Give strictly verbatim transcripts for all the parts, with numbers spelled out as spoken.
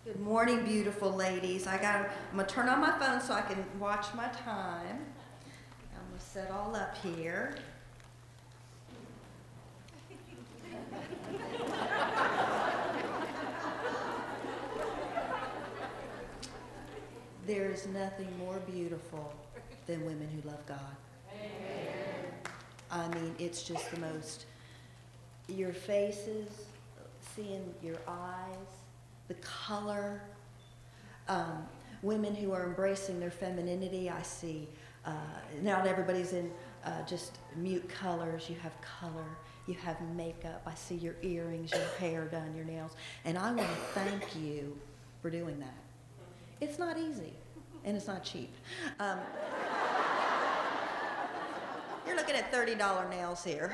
Good morning, beautiful ladies. I got. I'm gonna turn on my phone so I can watch my time. I'm gonna set all up here. There is nothing more beautiful than women who love God. Amen. I mean, it's just the most. Your faces, seeing your eyes, the color. Um, women who are embracing their femininity. I see. Uh, not everybody's in uh, just mute colors. You have color. You have makeup. I see your earrings, your hair done, your nails. And I want to thank you for doing that. It's not easy, and it's not cheap. Um, you're looking at thirty dollar nails here.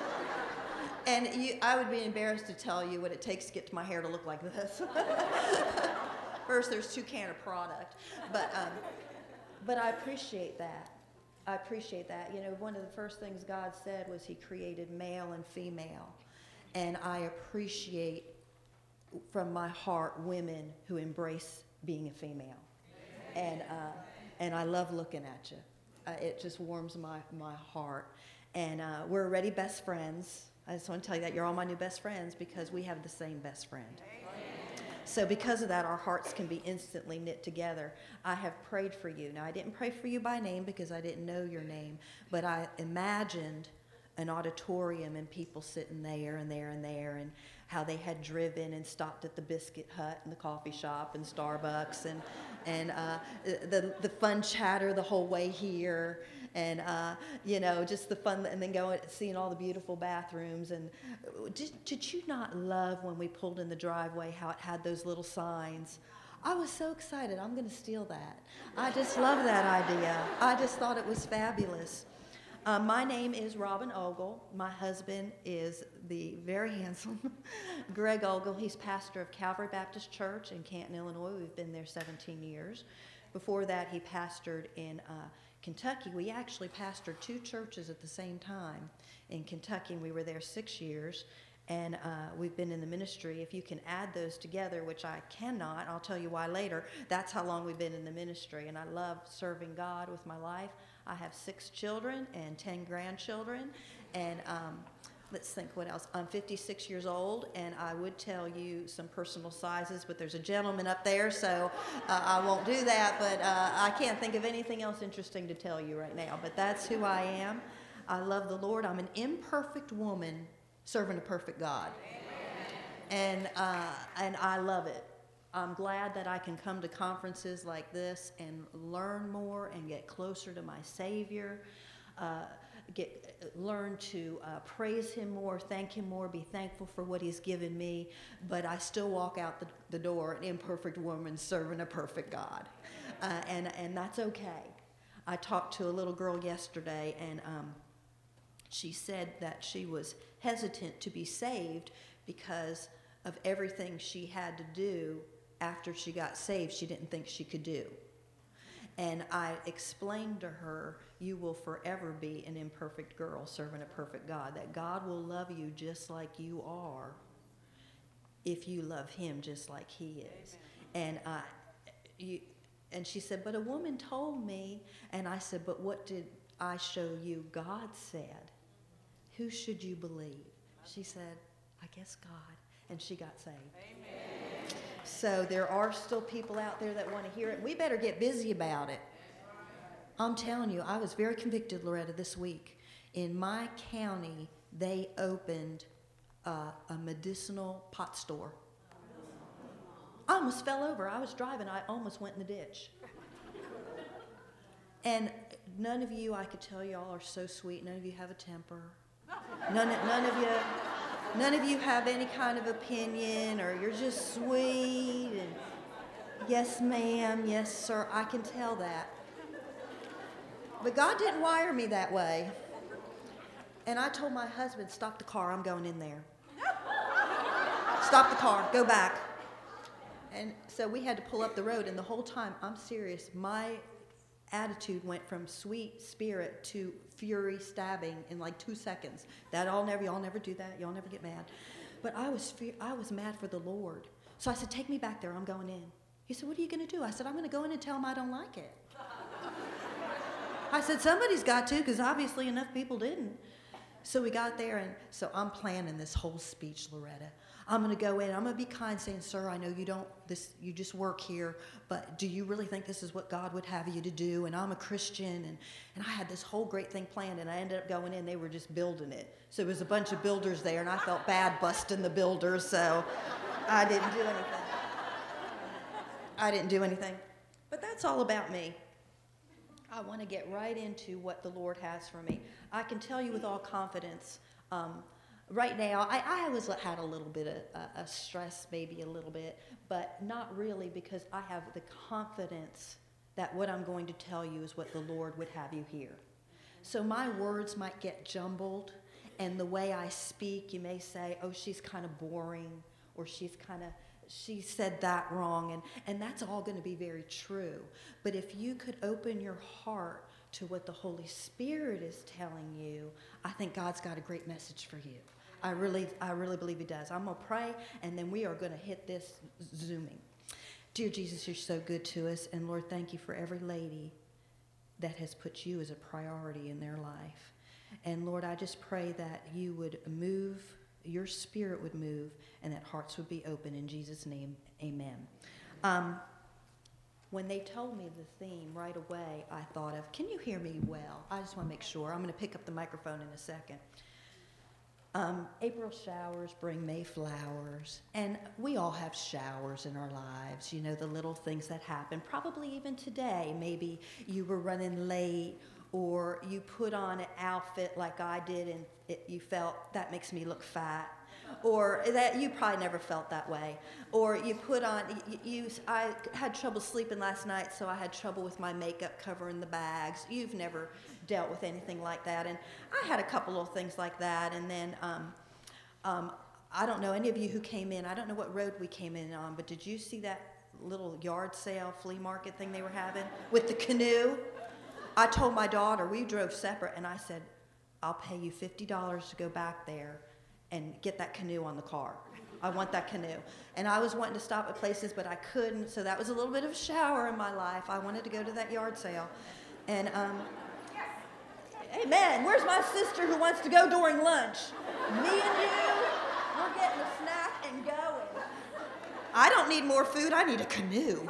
And you, I would be embarrassed to tell you what it takes to get to my hair to look like this. First, there's two can of product. But, um, but I appreciate that. I appreciate that. You know, one of the first things God said was he created male and female. And I appreciate from my heart women who embrace being a female. And, uh, and I love looking at you. Uh, it just warms my, my heart. And uh, we're already best friends. I just want to tell you that you're all my new best friends because we have the same best friend. Amen. So because of that, our hearts can be instantly knit together. I have prayed for you. Now, I didn't pray for you by name because I didn't know your name, but I imagined an auditorium and people sitting there and there and there and how they had driven and stopped at the Biscuit Hut and the coffee shop and Starbucks and, and uh, the, the fun chatter the whole way here. And, uh, you know, just the fun, and then going, seeing all the beautiful bathrooms. And did, did you not love when we pulled in the driveway how it had those little signs? I was so excited. I'm going to steal that. I just love that idea. I just thought it was fabulous. Uh, my name is Robin Ogle. My husband is the very handsome Greg Ogle. He's pastor of Calvary Baptist Church in Canton, Illinois. We've been there seventeen years. Before that, he pastored in uh, Kentucky. We actually pastored two churches at the same time in Kentucky, and we were there six years. And uh, we've been in the ministry. If you can add those together, which I cannot, I'll tell you why later, that's how long we've been in the ministry. And I love serving God with my life. I have six children and ten grandchildren. And um, let's think what else. I'm fifty-six years old, and I would tell you some personal sizes, but there's a gentleman up there, so uh, I won't do that. But uh, I can't think of anything else interesting to tell you right now. But that's who I am. I love the Lord. I'm an imperfect woman serving a perfect God. And, uh, and I love it. I'm glad that I can come to conferences like this and learn more and get closer to my Savior, uh, get, learn to uh, praise Him more, thank Him more, be thankful for what He's given me, but I still walk out the, the door an imperfect woman serving a perfect God. Uh, and, and that's okay. I talked to a little girl yesterday, and um, she said that she was hesitant to be saved because of everything she had to do after she got saved she didn't think she could do. And I explained to her, you will forever be an imperfect girl serving a perfect God, that God will love you just like you are if you love Him just like He is. Amen. And, uh, you, and she said, but a woman told me, and I said, but what did I show you God said? Who should you believe? She said, I guess God. And she got saved. Amen. So there are still people out there that want to hear it. We better get busy about it. I'm telling you, I was very convicted, Loretta, this week. In my county, they opened uh, a medicinal pot store. I almost fell over. I was driving. I almost went in the ditch. And none of you, I could tell you all are so sweet. None of you have a temper. None, none of you, none of you have any kind of opinion, or you're just sweet and yes, ma'am, yes, sir. I can tell that. But God didn't wire me that way. And I told my husband, stop the car. I'm going in there. Stop the car. Go back. And so we had to pull up the road, and the whole time, I'm serious, my attitude went from sweet spirit to fury stabbing in like two seconds. That I'll never, y'all never do that. Y'all never get mad. But I was, fe- I was mad for the Lord So I said, take me back there. I'm going in. He said, what are you going to do? I said, I'm going to go in and tell him I don't like it. I said, somebody's got to, because obviously enough people didn't. So we got there, and so I'm planning this whole speech, Loretta. I'm going to go in. I'm going to be kind, saying, sir, I know you don't, this, you just work here, but do you really think this is what God would have you to do? And I'm a Christian, and, and I had this whole great thing planned, and I ended up going in. They were just building it. So there was a bunch of builders there, and I felt bad busting the builders, so I didn't do anything. I didn't do anything. But that's all about me. I want to get right into what the Lord has for me. I can tell you with all confidence, um, right now, I, I always had a little bit of uh, a stress, maybe a little bit, but not really, because I have the confidence that what I'm going to tell you is what the Lord would have you hear. So my words might get jumbled, and the way I speak, you may say, oh, she's kind of boring, or she's kind of, she said that wrong, and, and that's all going to be very true. But if you could open your heart to what the Holy Spirit is telling you, I think God's got a great message for you. I really, I really believe He does. I'm going to pray, and then we are going to hit this zooming. Dear Jesus, you're so good to us, and Lord, thank you for every lady that has put you as a priority in their life. And Lord, I just pray that you would move, your Spirit would move, and that hearts would be open. In Jesus' name, amen. Um, when they told me the theme right away, I thought of, can you hear me well? I just want to make sure. I'm going to pick up the microphone in a second. Um, April showers bring May flowers, and we all have showers in our lives, you know, the little things that happen. Probably even today, maybe you were running late, or you put on an outfit like I did and it, you felt, that makes me look fat. Or that you probably never felt that way. Or you put on, you, you, I had trouble sleeping last night, so I had trouble with my makeup covering the bags. You've never dealt with anything like that. And I had a couple of things like that. And then, um, um, I don't know, any of you who came in, I don't know what road we came in on, but did you see that little yard sale flea market thing they were having with the canoe? I told my daughter, we drove separate, and I said, I'll pay you fifty dollars to go back there and get that canoe on the car. I want that canoe. And I was wanting to stop at places, but I couldn't, so that was a little bit of a shower in my life. I wanted to go to that yard sale. And, um, amen. Where's my sister who wants to go during lunch? Me and you, we're getting a snack and going. I don't need more food, I need a canoe.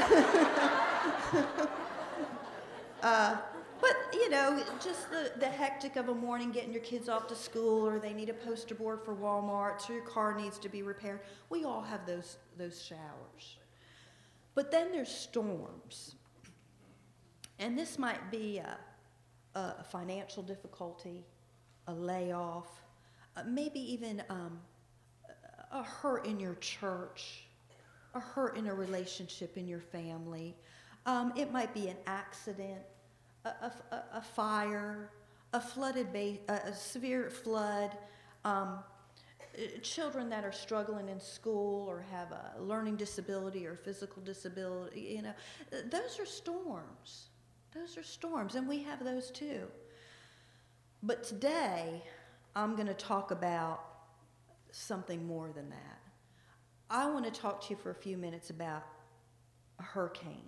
Uh, but, you know, just the, the hectic of a morning, getting your kids off to school, or they need a poster board for Walmart, so your car needs to be repaired. We all have those, those showers. But then there's storms. And this might be a, a financial difficulty, a layoff, uh, maybe even um, a hurt in your church, a hurt in a relationship in your family. Um, it might be an accident, a, a, a fire, a flooded, ba- a, a severe flood, um, children that are struggling in school or have a learning disability or physical disability. You know, those are storms. Those are storms, and we have those too. But today, I'm going to talk about something more than that. I want to talk to you for a few minutes about a hurricane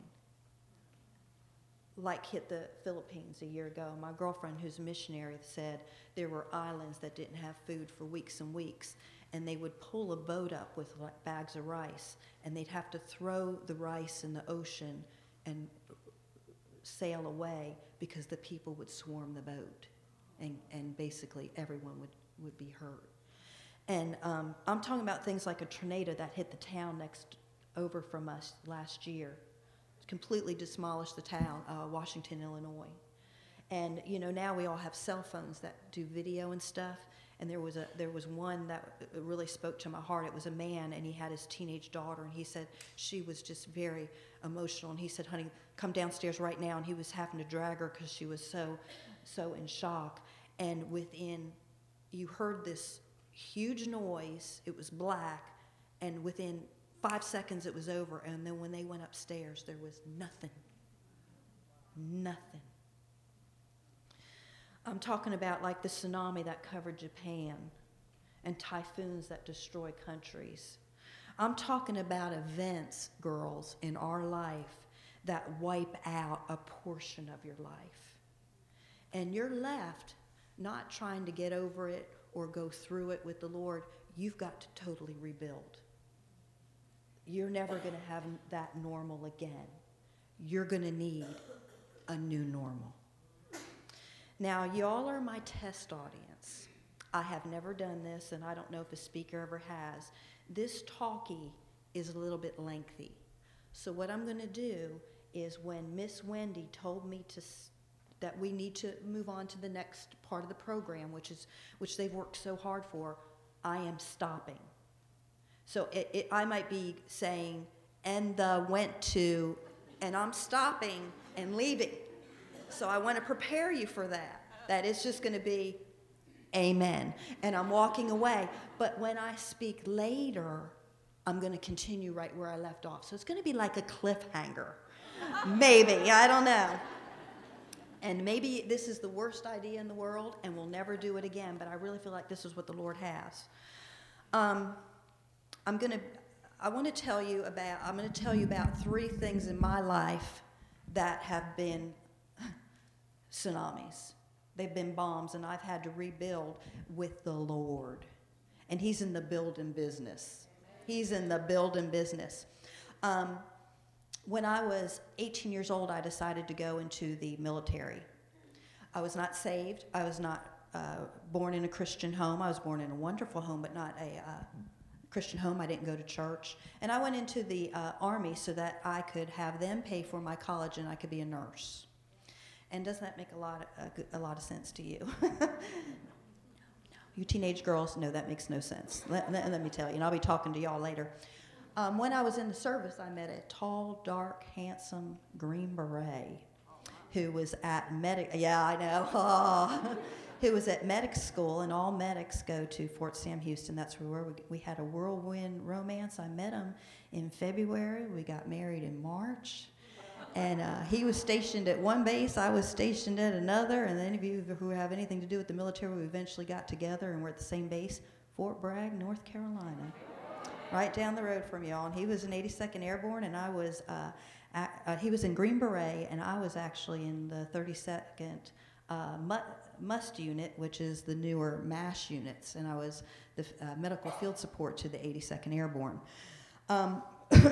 like hit the Philippines a year ago. My girlfriend, who's a missionary, said there were islands that didn't have food for weeks and weeks, and they would pull a boat up with like bags of rice, and they'd have to throw the rice in the ocean and sail away because the people would swarm the boat, and, and basically everyone would, would be hurt. And um, I'm talking about things like a tornado that hit the town next over from us last year. Completely demolished the town, uh, Washington, Illinois. And you know, now we all have cell phones that do video and stuff. And there was a there was one that really spoke to my heart. It was a man, and he had his teenage daughter, and he said she was just very emotional. And he said, "Honey, come downstairs right now." And he was having to drag her because she was so so in shock. And within, you heard this huge noise. It was black, and within five seconds it was over, and then when they went upstairs, there was nothing. Nothing. I'm talking about like the tsunami that covered Japan and typhoons that destroy countries. I'm talking about events, girls, in our life that wipe out a portion of your life. And you're left not trying to get over it or go through it with the Lord. You've got to totally rebuild. You're never going to have that normal again. You're going to need a new normal. Now, y'all are my test audience. I have never done this, and I don't know if a speaker ever has. This talkie is a little bit lengthy. So what I'm going to do is when Miss Wendy told me to that we need to move on to the next part of the program, which is which they've worked so hard for, I am stopping. So it, it, I might be saying, and the went to, and I'm stopping and leaving. So I want to prepare you for that. That it's just going to be amen. And I'm walking away. But when I speak later, I'm going to continue right where I left off. So it's going to be like a cliffhanger. Maybe. I don't know. And maybe this is the worst idea in the world, and we'll never do it again. But I really feel like this is what the Lord has. Um, I'm going to, I want to tell you about, I'm going to tell you about three things in my life that have been tsunamis. They've been bombs, and I've had to rebuild with the Lord. And he's in the building business. He's in the building business. Um, when I was eighteen years old, I decided to go into the military. I was not saved. I was not uh, born in a Christian home. I was born in a wonderful home, but not a uh, Christian home. I didn't go to church. And I went into the uh, Army so that I could have them pay for my college and I could be a nurse. And doesn't that make a lot of, a, a lot of sense to you? You teenage girls, no, that makes no sense. Let, let, let me tell you, and I'll be talking to y'all later. Um, when I was in the service, I met a tall, dark, handsome Green Beret who was at medic, yeah, I know, oh, who was at medic school, and all medics go to Fort Sam Houston. That's where we, we had a whirlwind romance. I met him in February. We got married in March. And uh, he was stationed at one base, I was stationed at another, and any of you who have anything to do with the military, we eventually got together and we're at the same base, Fort Bragg, North Carolina, right down the road from y'all. And he was in eighty-second Airborne, and I was, uh, at, uh, he was in Green Beret, and I was actually in the thirty-second uh, MUST unit, which is the newer MASH units, and I was the uh, medical field support to the eighty-second Airborne. Um,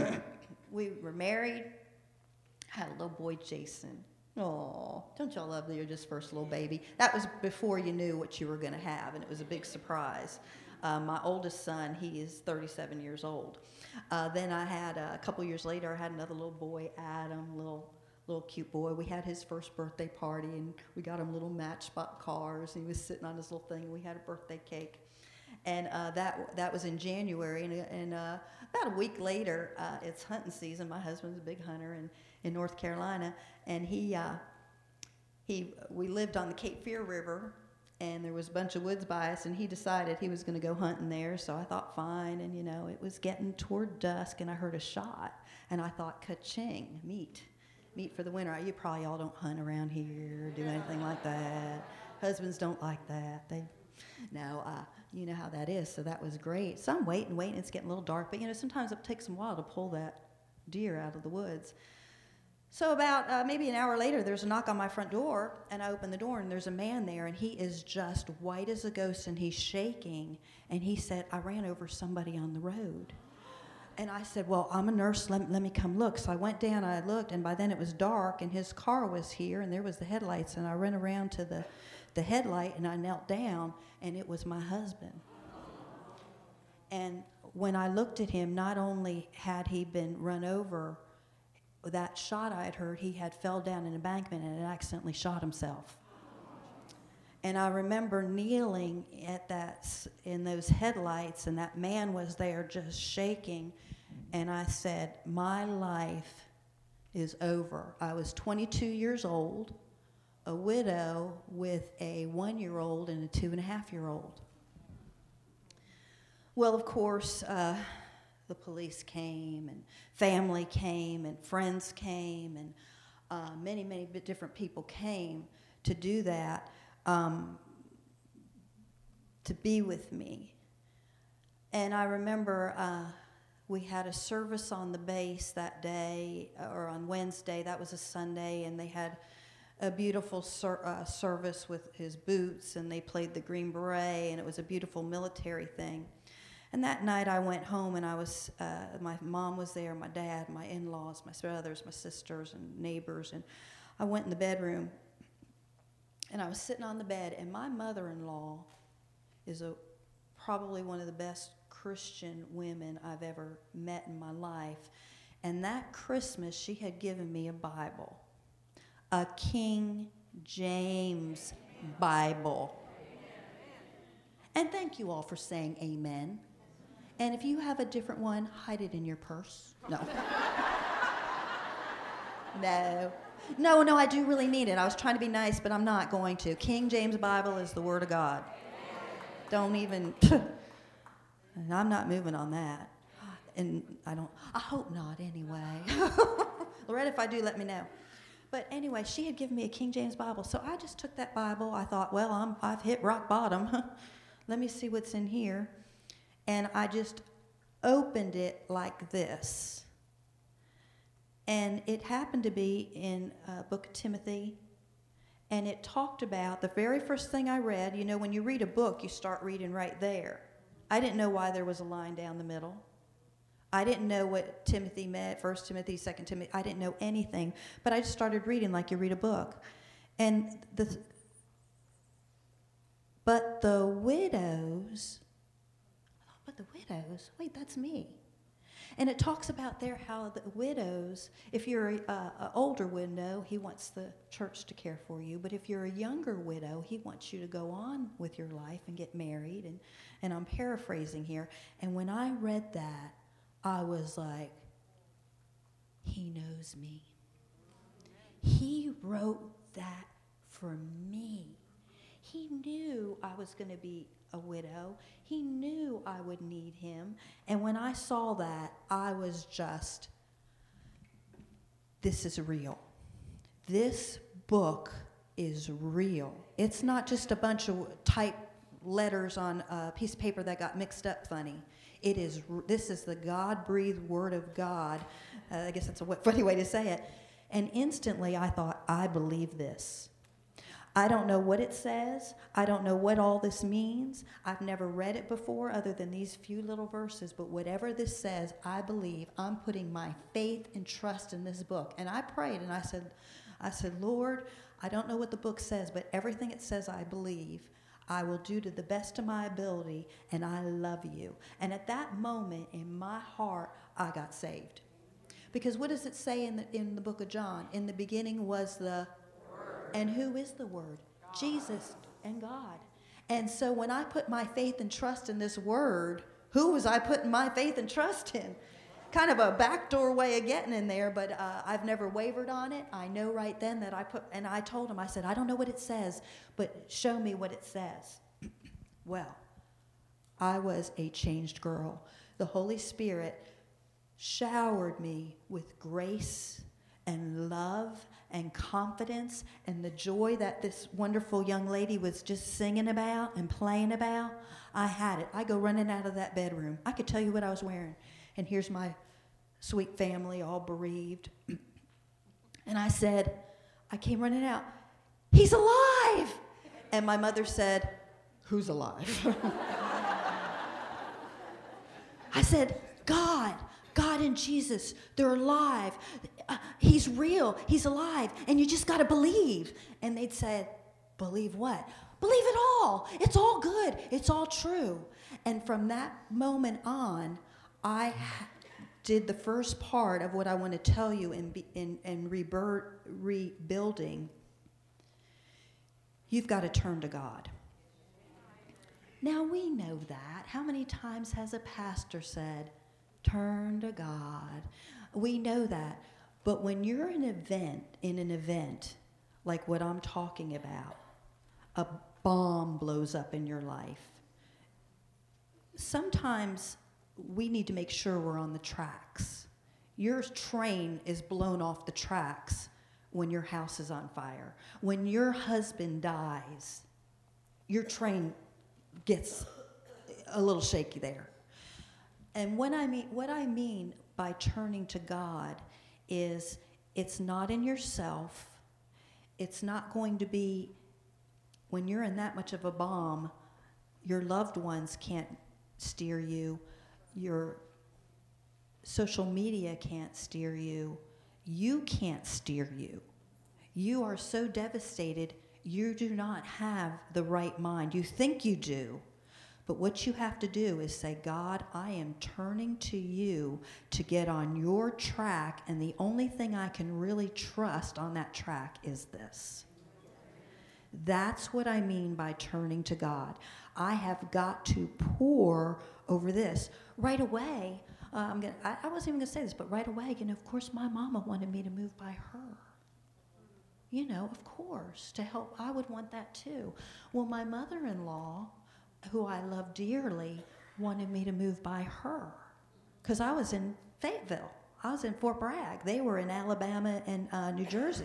we were married. Had a little boy, Jason. Oh, don't y'all love your just first little baby? That was before you knew what you were going to have, and it was a big surprise. Uh, my oldest son, he is thirty-seven years old. Uh, then I had, uh, a couple years later, I had another little boy, Adam, little little cute boy. We had his first birthday party, and we got him little Matchbox cars, and he was sitting on his little thing, and we had a birthday cake. And uh, that that was in January, and, and uh, about a week later, uh, it's hunting season. My husband's a big hunter, and in North Carolina, and he uh, he we lived on the Cape Fear River, and there was a bunch of woods by us, and he decided he was going to go hunting there. So I thought, fine, and you know, it was getting toward dusk, and I heard a shot, and I thought, ka-ching, meat, meat for the winter. You probably all don't hunt around here, or do anything like that. Husbands don't like that. They no, uh, you know how that is. So that was great. So I'm waiting, waiting. It's getting a little dark, but you know, sometimes it takes a while to pull that deer out of the woods. So about uh, maybe an hour later, there's a knock on my front door, and I open the door, and there's a man there, and he is just white as a ghost, and he's shaking, and he said, I ran over somebody on the road. And I said, well, I'm a nurse, let, let me come look. So I went down, I looked, and by then it was dark, and his car was here, and there was the headlights, and I ran around to the, the headlight, and I knelt down, and it was my husband. And when I looked at him, not only had he been run over, that shot I had heard, he had fell down an embankment and had accidentally shot himself. And I remember kneeling at that, in those headlights, and that man was there just shaking, and I said, my life is over. I was twenty-two years old, a widow with a one-year-old and a two-and-a-half-year-old. Well, of course, uh, the police came, and family came, and friends came, and uh, many, many different people came to do that, um, to be with me. And I remember uh, we had a service on the base that day, or on Wednesday. That was a Sunday, and they had a beautiful ser- uh, service with his boots, and they played the Green Beret, and it was a beautiful military thing. And that night I went home, and I was, uh, my mom was there, my dad, my in-laws, my brothers, my sisters, and neighbors, and I went in the bedroom, and I was sitting on the bed, and my mother-in-law is a probably one of the best Christian women I've ever met in my life. And that Christmas, she had given me a Bible, a King James Bible. And thank you all for saying amen. And if you have a different one, hide it in your purse. No. No. No, no, I do really mean it. I was trying to be nice, but I'm not going to. King James Bible is the Word of God. Don't even, and I'm not moving on that. And I don't, I hope not anyway. Loretta, if I do, let me know. But anyway, she had given me a King James Bible. So I just took that Bible. I thought, well, I'm, I've hit rock bottom. Let me see what's in here. And I just opened it like this. And it happened to be in uh, Book of Timothy. And it talked about, the very first thing I read, you know, when you read a book, you start reading right there. I didn't know why there was a line down the middle. I didn't know what Timothy meant, First Timothy, Second Timothy. I didn't know anything. But I just started reading like you read a book. And the, but the widows, oh, but the widows, wait, that's me. And it talks about there how the widows, if you're an older widow, he wants the church to care for you. But if you're a younger widow, he wants you to go on with your life and get married. And, and I'm paraphrasing here. And when I read that, I was like, he knows me. He wrote that for me. He knew I was going to be a widow. He knew I would need him. And when I saw that, I was just, this is real. This book is real. It's not just a bunch of type letters on a piece of paper that got mixed up funny. It is, this is the God-breathed word of God. Uh, I guess that's a funny way to say it. And instantly I thought, I believe this. I don't know what it says. I don't know what all this means. I've never read it before other than these few little verses, but whatever this says, I believe. I'm putting my faith and trust in this book. And I prayed and I said, I said, Lord, I don't know what the book says, but everything it says I believe. I will do to the best of my ability, and I love you. And at that moment in my heart, I got saved. Because what does it say in the, in the book of John? In the beginning was the And who is the Word? God. Jesus and God. And so when I put my faith and trust in this Word, who was I putting my faith and trust in? Kind of a backdoor way of getting in there, but uh, I've never wavered on it. I know right then that I put, and I told him, I said, I don't know what it says, but show me what it says. Well, I was a changed girl. The Holy Spirit showered me with grace and love and confidence and the joy that this wonderful young lady was just singing about and playing about. I had it. I go running out of that bedroom. I could tell you what I was wearing. And here's my sweet family all bereaved. And I said, I came running out, he's alive! And my mother said, who's alive? I said, God. God and Jesus, they're alive. Uh, he's real. He's alive. And you just got to believe. And they'd said, believe what? Believe it all. It's all good. It's all true. And from that moment on, I ha- did the first part of what I want to tell you in, be, in, in rebirth, rebuilding. You've got to turn to God. Now we know that. How many times has a pastor said, turn to God? We know that. But when you're in an event, in an event like what I'm talking about, a bomb blows up in your life, sometimes we need to make sure we're on the tracks. Your train is blown off the tracks when your house is on fire. When your husband dies, your train gets a little shaky there. And when I mean, what I mean by turning to God is it's not in yourself. It's not going to be, when you're in that much of a bomb, your loved ones can't steer you. Your social media can't steer you. You can't steer you. You are so devastated, you do not have the right mind. You think you do. But what you have to do is say, God, I am turning to you to get on your track, and the only thing I can really trust on that track is this. That's what I mean by turning to God. I have got to pour over this. Right away, uh, I'm gonna, I, I wasn't even going to say this, but right away, you know, of course, my mama wanted me to move by her. You know, of course, to help. I would want that too. Well, my mother-in-law, who I love dearly, wanted me to move by her because I was in Fayetteville. I was in Fort Bragg. They were in Alabama and uh, New Jersey.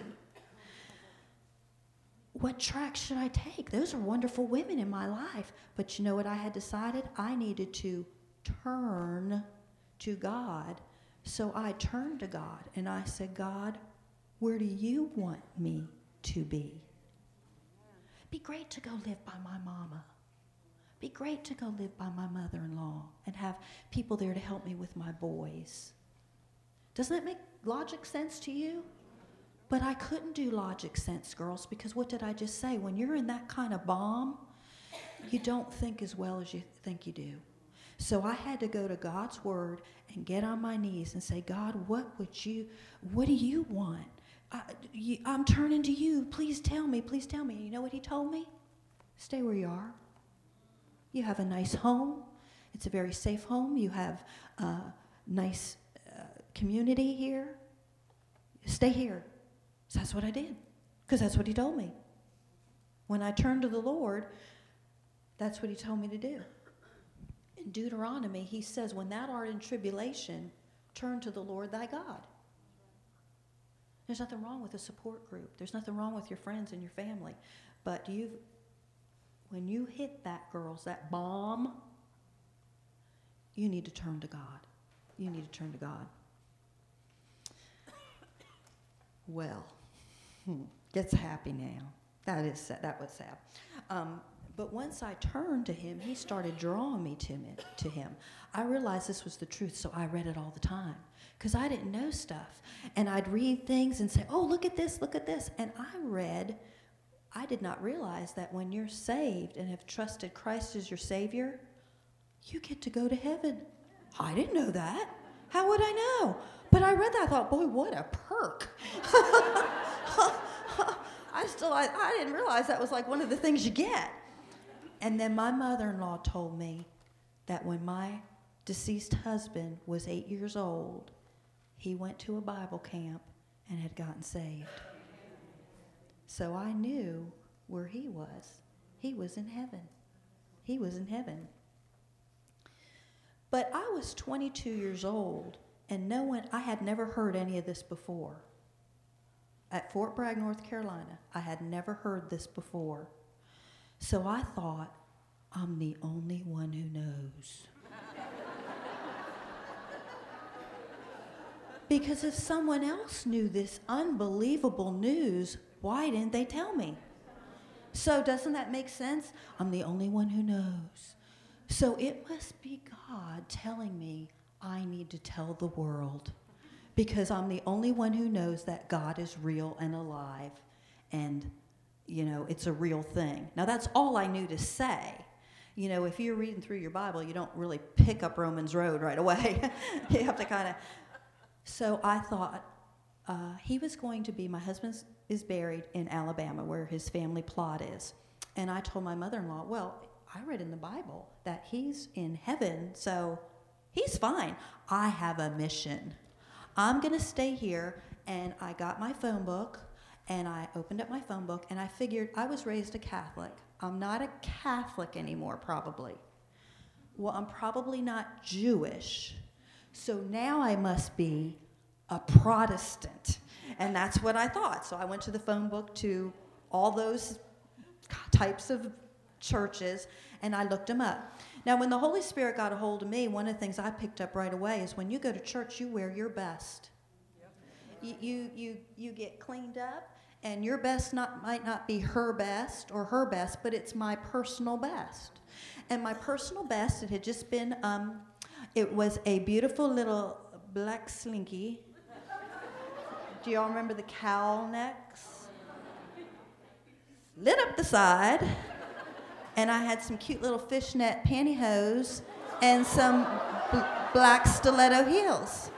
What track should I take? Those are wonderful women in my life. But you know what I had decided? I needed to turn to God. So I turned to God and I said, God, where do you want me to be? Be great to go live by my mama. Be great to go live by my mother-in-law and have people there to help me with my boys. Doesn't that make logic sense to you? But I couldn't do logic sense, girls, because what did I just say? When you're in that kind of bomb, you don't think as well as you think you do. So I had to go to God's word and get on my knees and say, God, what would you, what do you want? I, you, I'm turning to you. Please tell me, please tell me. You know what he told me? Stay where you are. You have a nice home. It's a very safe home. You have a nice uh, community here. Stay here. So that's what I did, because that's what he told me. When I turned to the Lord, that's what he told me to do. In Deuteronomy, he says, when thou art in tribulation, turn to the Lord thy God. There's nothing wrong with a support group. There's nothing wrong with your friends and your family. But you've when you hit that, girls, that bomb, you need to turn to God. You need to turn to God. Well, hmm, gets happy now. That is sad. That was sad. Um, but once I turned to him, he started drawing me to, me, to him. I realized this was the truth, so I read it all the time because I didn't know stuff. And I'd read things and say, oh, look at this, look at this. And I read... I did not realize that when you're saved and have trusted Christ as your Savior, you get to go to heaven. I didn't know that. How would I know? But I read that, I thought, boy, what a perk. I still, I, I didn't realize that was like one of the things you get. And then my mother-in-law told me that when my deceased husband was eight years old, he went to a Bible camp and had gotten saved. So I knew where he was. He was in heaven. He was in heaven. But I was twenty-two years old, and no one, I had never heard any of this before. At Fort Bragg, North Carolina, I had never heard this before. So I thought, I'm the only one who knows. Because if someone else knew this unbelievable news, why didn't they tell me? So doesn't that make sense? I'm the only one who knows. So it must be God telling me I need to tell the world, because I'm the only one who knows that God is real and alive, and, you know, it's a real thing. Now, that's all I knew to say. You know, if you're reading through your Bible, you don't really pick up Romans Road right away. You have to kind of... So I thought uh, he was going to be, my husband is buried in Alabama where his family plot is. And I told my mother-in-law, well, I read in the Bible that he's in heaven, so he's fine. I have a mission. I'm going to stay here. And I got my phone book, and I opened up my phone book, and I figured I was raised a Catholic. I'm not a Catholic anymore, probably. Well, I'm probably not Jewish. So now I must be a Protestant. And that's what I thought. So I went to the phone book to all those types of churches, and I looked them up. Now, when the Holy Spirit got a hold of me, one of the things I picked up right away is when you go to church, you wear your best. You, you, you, you get cleaned up, and your best not, might not be her best or her best, but it's my personal best. And my personal best, it had just been, um, it was a beautiful little black slinky. Do y'all remember the cowl necks? Lit up the side. And I had some cute little fishnet pantyhose and some bl- black stiletto heels.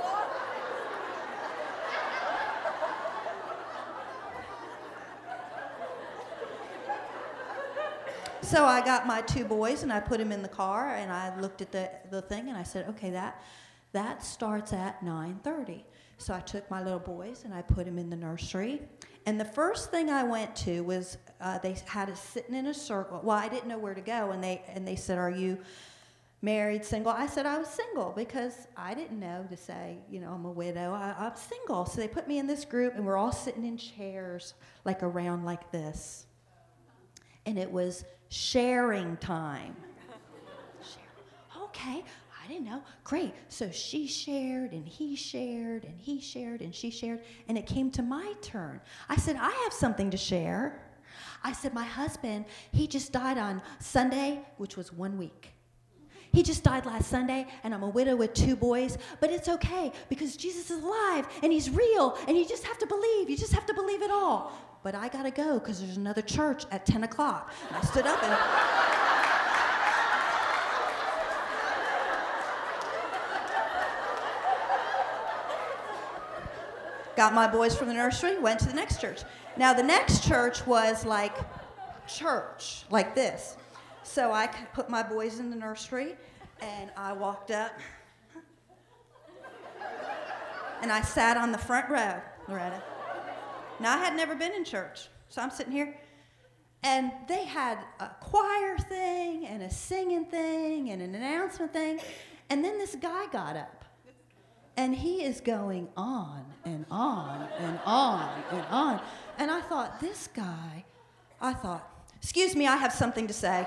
So I got my two boys and I put them in the car and I looked at the, the thing and I said, okay, that, that starts at nine thirty. So I took my little boys and I put them in the nursery. And the first thing I went to was uh, they had us sitting in a circle. Well, I didn't know where to go, and they and they said, "Are you married, single?" I said I was single because I didn't know to say, you know, I'm a widow. I, I'm single. So they put me in this group, and we're all sitting in chairs like around like this, and it was sharing time. Share. Okay. I didn't know. Great. So she shared, and he shared, and he shared, and she shared, and it came to my turn. I said, I have something to share. I said, my husband, he just died on Sunday, which was one week. He just died last Sunday, and I'm a widow with two boys, but it's okay because Jesus is alive, and he's real, and you just have to believe. You just have to believe it all. But I got to go because there's another church at ten o'clock. And I stood up and... got my boys from the nursery, went to the next church. Now, the next church was like church, like this. So I put my boys in the nursery, and I walked up, and I sat on the front row, Loretta. Now, I had never been in church, so I'm sitting here, and they had a choir thing, and a singing thing, and an announcement thing, and then this guy got up. And he is going on and on and on and on. And I thought, this guy, I thought, excuse me, I have something to say.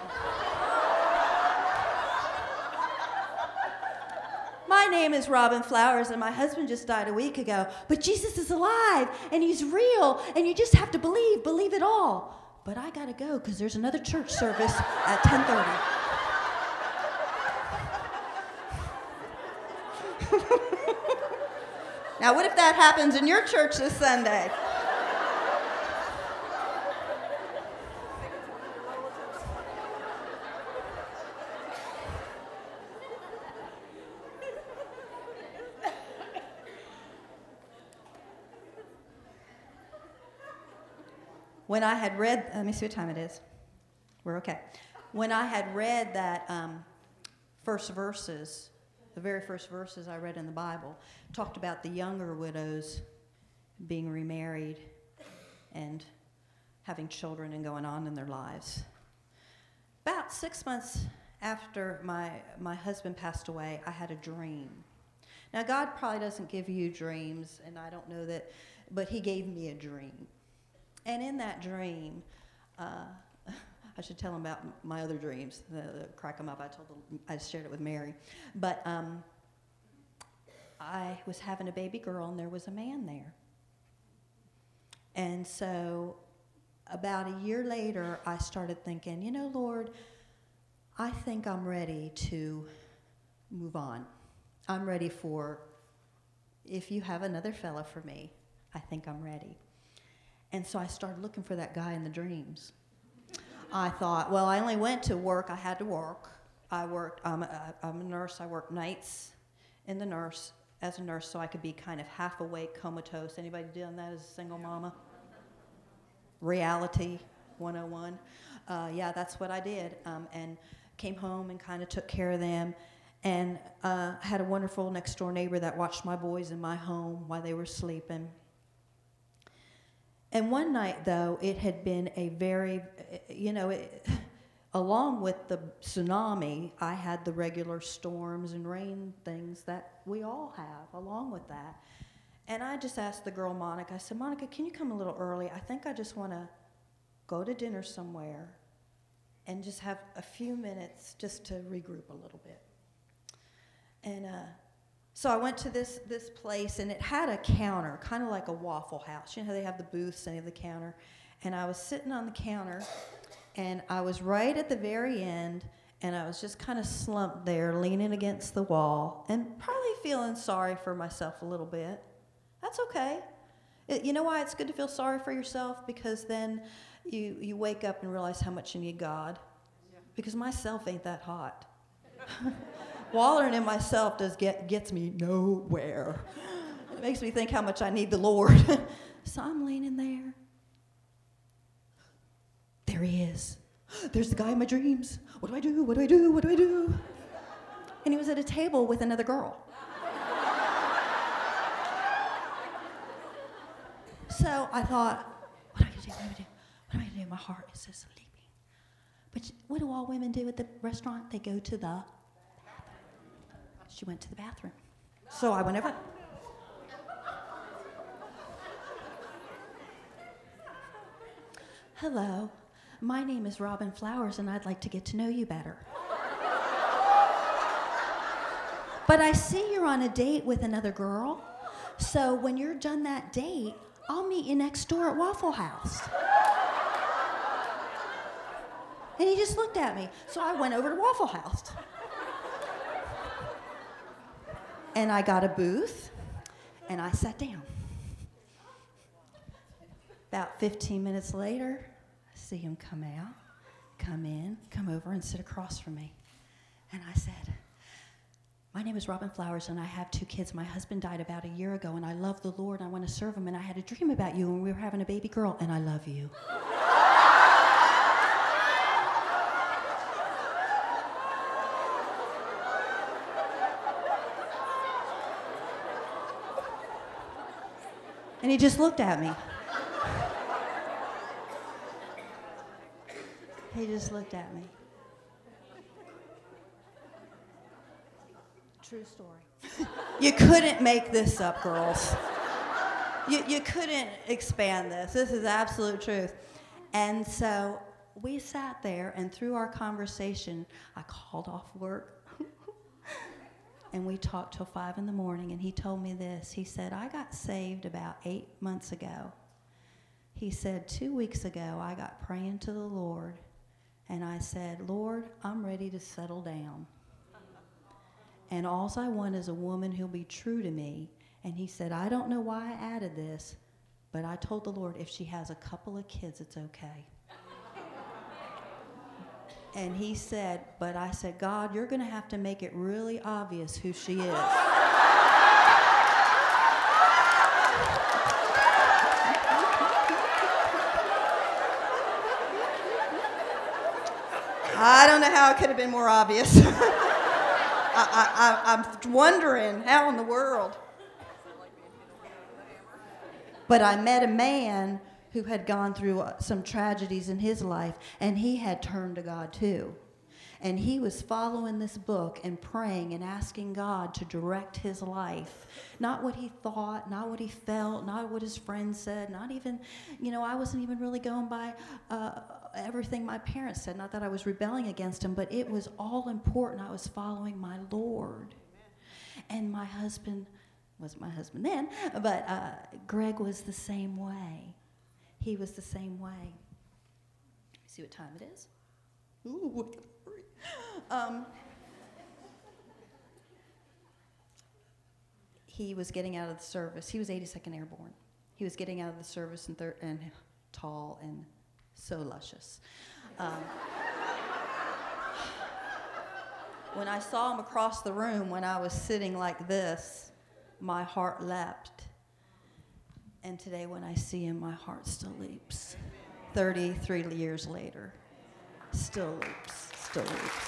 My name is Robin Flowers, and my husband just died a week ago. But Jesus is alive, and he's real, and you just have to believe, believe it all. But I got to go because there's another church service at ten thirty. Now, what if that happens in your church this Sunday? When I had read, let me see what time it is. We're okay. When I had read that um, first verses, the very first verses I read in the Bible talked about the younger widows being remarried and having children and going on in their lives. About six months after my, my husband passed away, I had a dream. Now, God probably doesn't give you dreams, and I don't know that, but he gave me a dream. And in that dream, uh, I should tell them about my other dreams. The, the, crack them up. I told them, I shared it with Mary. But um, I was having a baby girl, and there was a man there. And so about a year later, I started thinking, you know, Lord, I think I'm ready to move on. I'm ready for, if you have another fella for me, I think I'm ready. And so I started looking for that guy in the dreams. I thought, well, I only went to work. I had to work. I worked, I'm a, I'm a nurse. I worked nights in the nurse, as a nurse, so I could be kind of half awake, comatose. Anybody done that as a single mama? Reality one oh one. Uh, yeah, that's what I did. Um, and came home and kind of took care of them. And uh, had a wonderful next door neighbor that watched my boys in my home while they were sleeping. And one night, though, it had been a very, you know, it, along with the tsunami, I had the regular storms and rain things that we all have along with that. And I just asked the girl, Monica, I said, Monica, can you come a little early? I think I just want to go to dinner somewhere and just have a few minutes just to regroup a little bit. And uh, so I went to this, this place, and it had a counter, kind of like a Waffle House. You know how they have the booths and they have the counter? And I was sitting on the counter, and I was right at the very end, and I was just kind of slumped there, leaning against the wall, and probably feeling sorry for myself a little bit. That's okay. It, you know why it's good to feel sorry for yourself? Because then you, you wake up and realize how much you need God. Yeah. Because myself ain't that hot. Wallering in myself does get gets me nowhere. It makes me think how much I need the Lord. So I'm leaning there. There he is. There's the guy in my dreams. What do I do? What do I do? What do I do? And he was at a table with another girl. So I thought, what am I gonna do? What am I gonna do? What am I gonna do? My heart is just leaping. But what do all women do at the restaurant? They go to the bathroom. She went to the bathroom. So I went over. Hello, my name is Robin Flowers, and I'd like to get to know you better. But I see you're on a date with another girl, so when you're done that date, I'll meet you next door at Waffle House. And he just looked at me, so I went over to Waffle House. And I got a booth, and I sat down. About fifteen minutes later, I see him come out, come in, come over and sit across from me. And I said, my name is Robin Flowers, and I have two kids. My husband died about a year ago, and I love the Lord, and I want to serve him, and I had a dream about you when we were having a baby girl, and I love you. And he just looked at me. He just looked at me. True story. You couldn't make this up, girls. You, you couldn't expand this. This is absolute truth. And so we sat there, and through our conversation, I called off work. And we talked till five in the morning, and he told me this. He said, I got saved about eight months ago. He said, two weeks ago, I got praying to the Lord, and I said, Lord, I'm ready to settle down. And all I want is a woman who'll be true to me. And he said, I don't know why I added this, but I told the Lord, if she has a couple of kids, it's okay. And he said, but I said, God, you're going to have to make it really obvious who she is. I don't know how it could have been more obvious. I, I, I, I'm wondering how in the world. But I met a man who had gone through uh, some tragedies in his life, and he had turned to God too. And he was following this book and praying and asking God to direct his life. Not what he thought, not what he felt, not what his friends said, not even, you know, I wasn't even really going by uh, everything my parents said. Not that I was rebelling against him, but it was all important. I was following my Lord. And my husband, wasn't my husband then, but uh, Greg was the same way. He was the same way. See what time it is? Ooh, um, he was getting out of the service. He was eighty-second Airborne. He was getting out of the service and, thir- and tall and so luscious. Um, when I saw him across the room when I was sitting like this, my heart leapt. And today when I see him, my heart still leaps. thirty-three years later, still leaps, still leaps.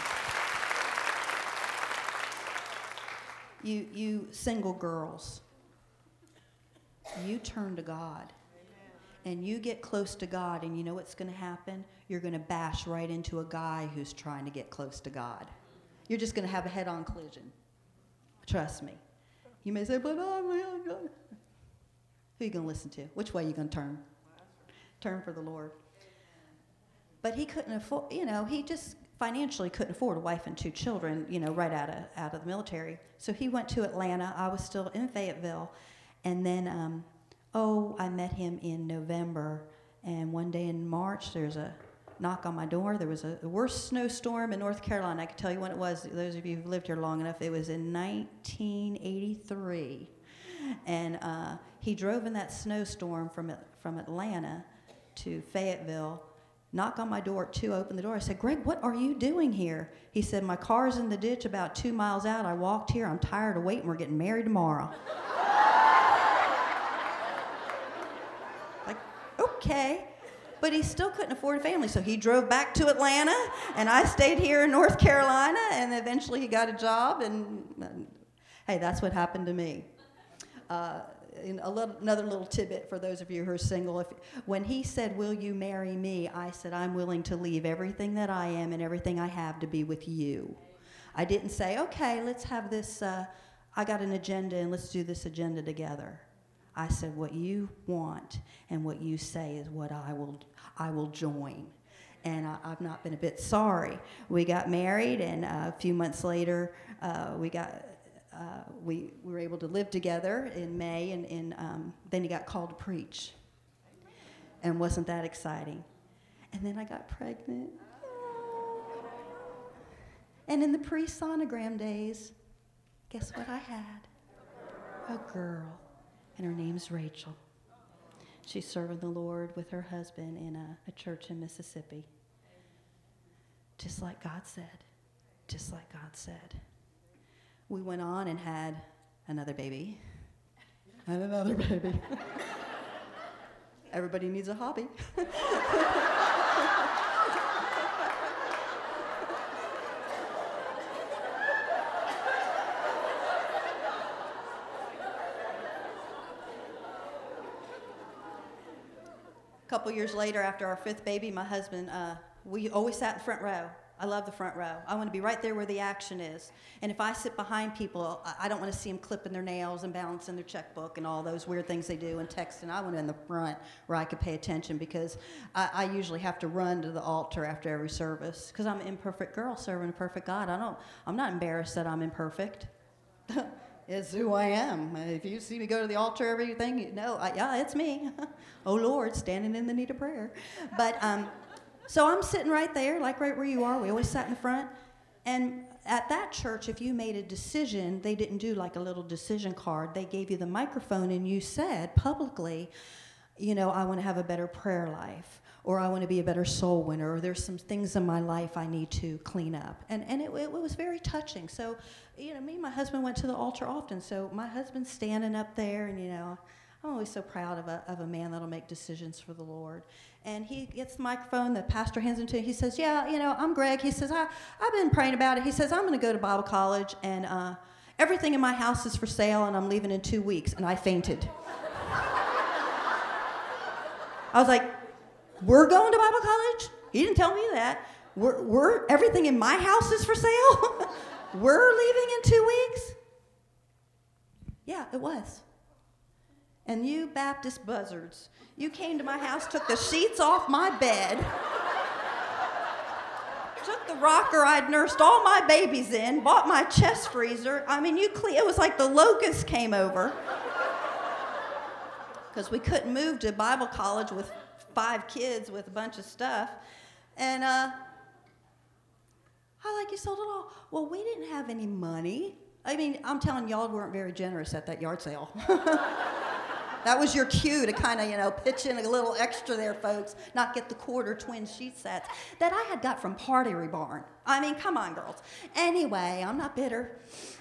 You, you single girls, you turn to God. And you get close to God, and you know what's going to happen? You're going to bash right into a guy who's trying to get close to God. You're just going to have a head-on collision. Trust me. You may say, but I'm young. Who are you going to listen to? Which way are you going to turn? Turn for the Lord. but he couldn't afford, you know, he just financially couldn't afford a wife and two children, you know, right out of out of the military. So he went to Atlanta. I was still in Fayetteville. And then, um, oh, I met him in November. And one day in March, there's a knock on my door. There was a, the worst snowstorm in North Carolina. I can tell you when it was. Those of you who've lived here long enough, it was in nineteen eighty-three. And uh, he drove in that snowstorm from from Atlanta to Fayetteville. Knock on my door at two, open the door. I said, Greg, what are you doing here? He said, my car's in the ditch about two miles out. I walked here. I'm tired of waiting. We're getting married tomorrow. Like, okay. But he still couldn't afford a family, so he drove back to Atlanta, and I stayed here in North Carolina, and eventually he got a job, and, and hey, that's what happened to me. Uh, In a little, another little tidbit for those of you who are single. If, when he said, will you marry me, I said, I'm willing to leave everything that I am and everything I have to be with you. I didn't say, okay, let's have this, uh, I got an agenda and let's do this agenda together. I said, what you want and what you say is what I will, I will join. And I, I've not been a bit sorry. We got married, and uh, a few months later, uh, we got, Uh, we, we were able to live together in May, and, and um, then he got called to preach. And wasn't that exciting? And then I got pregnant. And in the pre-sonogram days, guess what I had? A girl. And her name's Rachel. She's serving the Lord with her husband in a, a church in Mississippi. Just like God said. Just like God said. We went on and had another baby. And another baby. Everybody needs a hobby. A couple years later, after our fifth baby, my husband, uh, we always sat in the front row. I love the front row. I want to be right there where the action is. And if I sit behind people, I don't want to see them clipping their nails and balancing their checkbook and all those weird things they do and texting. I want to be in the front where I could pay attention, because I, I usually have to run to the altar after every service, because I'm an imperfect girl serving a perfect God. I don't, I'm not embarrassed that I'm imperfect. It's who I am. If you see me go to the altar, everything, you know, I, yeah, it's me. Oh, Lord, standing in the need of prayer. But, um, so I'm sitting right there, like right where you are. We always sat in the front. And at that church, if you made a decision, they didn't do like a little decision card. They gave you the microphone, and you said publicly, you know, I want to have a better prayer life, or I want to be a better soul winner, or there's some things in my life I need to clean up. And, and it, it was very touching. So, you know, me and my husband went to the altar often. So my husband's standing up there, and, you know, I'm always so proud of a, of a man that'll make decisions for the Lord. And he gets the microphone, the pastor hands it to him. He says, yeah, you know, I'm Greg. He says, I, I've been praying about it. He says, I'm going to go to Bible college, and uh, everything in my house is for sale, and I'm leaving in two weeks. And I fainted. I was like, we're going to Bible college? He didn't tell me that. We're, we're everything in my house is for sale? We're leaving in two weeks? Yeah, it was. And you Baptist buzzards, you came to my house, took the sheets off my bed, took the rocker I'd nursed all my babies in, bought my chest freezer. I mean, you cle- it was like the locusts came over, because we couldn't move to Bible college with five kids with a bunch of stuff. And uh, I like, you sold it all. Well, we didn't have any money. I mean, I'm telling y'all, weren't very generous at that yard sale. That was your cue to kind of, you know, pitch in a little extra there, folks, not get the quarter twin sheet sets that I had got from Party Barn. I mean, come on, girls. Anyway, I'm not bitter.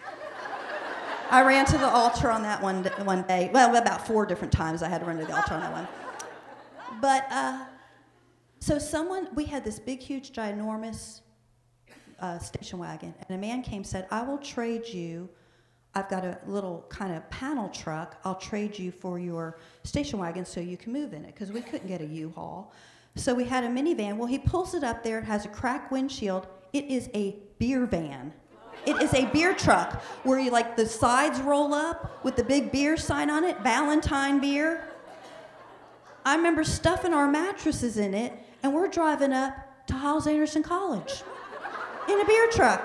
I ran to the altar on that one, one day. Well, about four different times I had to run to the altar on that one. But, uh, so someone, we had this big, huge, ginormous uh, station wagon, and a man came and said, I will trade you. I've got a little kind of panel truck. I'll trade you for your station wagon so you can move in it, because we couldn't get a U-Haul. So we had a minivan. Well, he pulls it up there. It has a cracked windshield. It is a beer van. It is a beer truck where you, like, the sides roll up with the big beer sign on it, Valentine beer. I remember stuffing our mattresses in it, and we're driving up to Hyles Anderson College in a beer truck.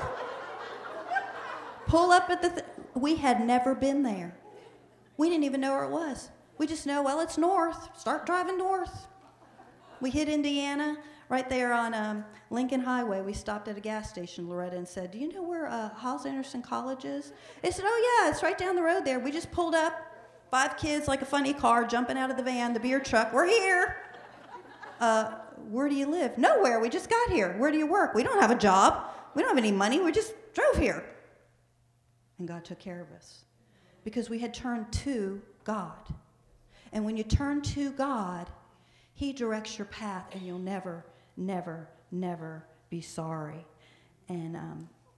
Pull up at the, th- we had never been there. We didn't even know where it was. We just know, well, it's north. Start driving north. We hit Indiana, right there on um, Lincoln Highway. We stopped at a gas station, Loretta, and said, do you know where uh, Hyles Anderson College is? They said, oh yeah, it's right down the road there. We just pulled up, five kids like a funny car, jumping out of the van, the beer truck. We're here. Uh, where do you live? Nowhere, we just got here. Where do you work? We don't have a job. We don't have any money. We just drove here. And God took care of us because we had turned to God. And when you turn to God, He directs your path, and you'll never, never, never be sorry. And um,